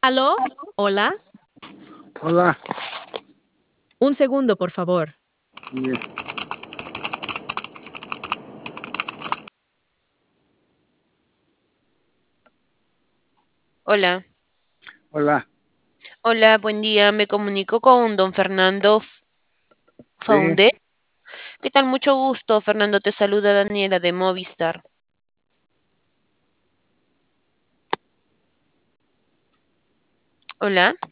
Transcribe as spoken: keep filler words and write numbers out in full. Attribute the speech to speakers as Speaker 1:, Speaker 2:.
Speaker 1: ¿Aló? ¿Hola?
Speaker 2: Hola.
Speaker 1: Un segundo, por favor.
Speaker 2: Bien.
Speaker 3: Hola,
Speaker 2: Hola.
Speaker 3: hola, buen día. Me comunico con don Fernando F-
Speaker 2: Sí,
Speaker 3: Faunde. ¿Qué tal? Mucho gusto, Fernando. Te saluda Daniela de Movistar. Hola.